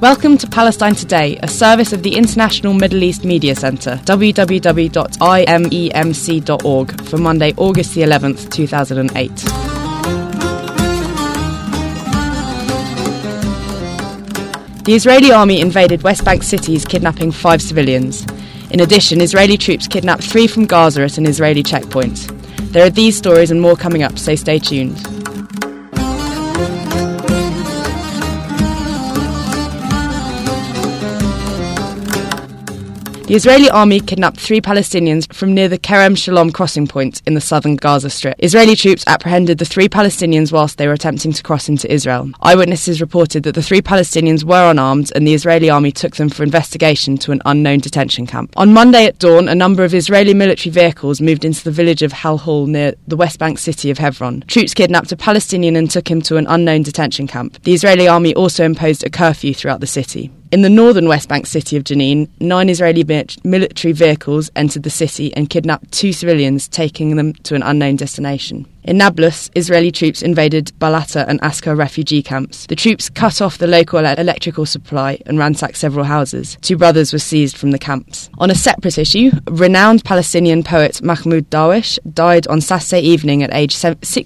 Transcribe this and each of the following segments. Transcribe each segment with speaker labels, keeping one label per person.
Speaker 1: Welcome to Palestine Today, a service of the International Middle East Media Centre, www.imemc.org, for Monday, August the 11th, 2008. The Israeli army invaded West Bank cities, kidnapping 5 civilians. In addition, Israeli troops kidnapped 3 from Gaza at an Israeli checkpoint. There are these stories and more coming up, so stay tuned. The Israeli army kidnapped 3 Palestinians from near the Kerem Shalom crossing point in the southern Gaza Strip. Israeli troops apprehended the 3 Palestinians whilst they were attempting to cross into Israel. Eyewitnesses reported that the 3 Palestinians were unarmed and the Israeli army took them for investigation to an unknown detention camp. On Monday at dawn, a number of Israeli military vehicles moved into the village of Halhul near the West Bank city of Hebron. Troops kidnapped a Palestinian and took him to an unknown detention camp. The Israeli army also imposed a curfew throughout the city. In the northern West Bank city of Jenin, 9 Israeli military vehicles entered the city and kidnapped 2 civilians, taking them to an unknown destination. In Nablus, Israeli troops invaded Balata and Askar refugee camps. The troops cut off the local electrical supply and ransacked several houses. 2 brothers were seized from the camps. On a separate issue, renowned Palestinian poet Mahmoud Darwish died on Saturday evening at age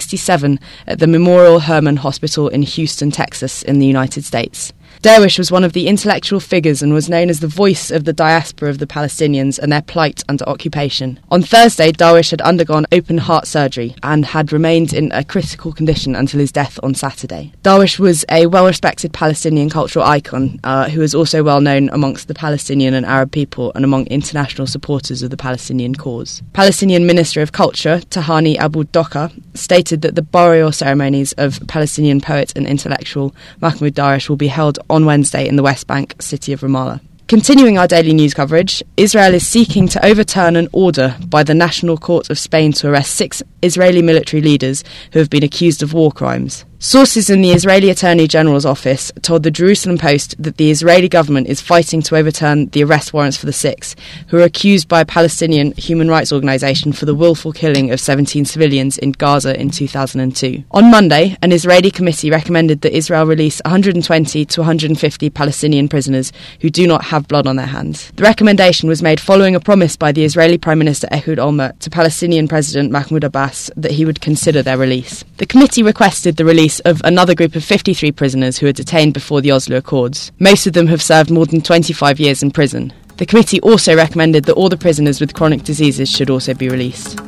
Speaker 1: 67 at the Memorial Hermann Hospital in Houston, Texas, in the United States. Darwish was one of the intellectual figures and was known as the voice of the diaspora of the Palestinians and their plight under occupation. On Thursday, Darwish had undergone open heart surgery and had remained in a critical condition until his death on Saturday. Darwish was a well-respected Palestinian cultural icon who is also well known amongst the Palestinian and Arab people and among international supporters of the Palestinian cause. Palestinian Minister of Culture, Tahani Abu Doka, stated that the burial ceremonies of Palestinian poet and intellectual Mahmoud Darwish will be held on Wednesday in the West Bank city of Ramallah. Continuing our daily news coverage, Israel is seeking to overturn an order by the National Court of Spain to arrest 6 Israeli military leaders who have been accused of war crimes. Sources in the Israeli Attorney General's office told the Jerusalem Post that the Israeli government is fighting to overturn the arrest warrants for the 6, who are accused by a Palestinian human rights organisation for the willful killing of 17 civilians in Gaza in 2002. On Monday, an Israeli committee recommended that Israel release 120 to 150 Palestinian prisoners who do not have blood on their hands. The recommendation was made following a promise by the Israeli Prime Minister Ehud Olmert to Palestinian President Mahmoud Abbas that he would consider their release. The committee requested the release of another group of 53 prisoners who were detained before the Oslo Accords. Most of them have served more than 25 years in prison. The committee also recommended that all the prisoners with chronic diseases should also be released.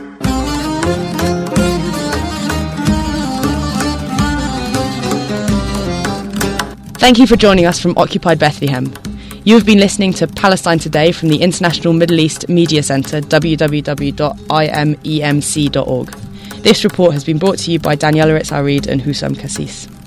Speaker 1: Thank you for joining us from Occupied Bethlehem. You have been listening to Palestine Today from the International Middle East Media Centre, www.imemc.org. This report has been brought to you by Daniela Ritz-Arid and Hussam Kassis.